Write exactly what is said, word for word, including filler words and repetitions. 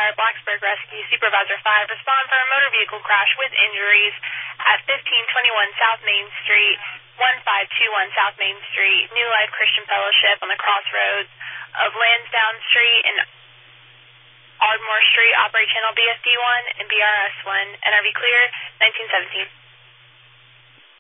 Fire, Blacksburg Rescue, Supervisor five, respond for a motor vehicle crash with injuries at fifteen twenty-one South Main Street, fifteen twenty-one South Main Street, New Life Christian Fellowship on the crossroads of Lansdowne Street and Ardmore Street. Operate channel B F D one and B R S one. N R V clear, nineteen seventeen.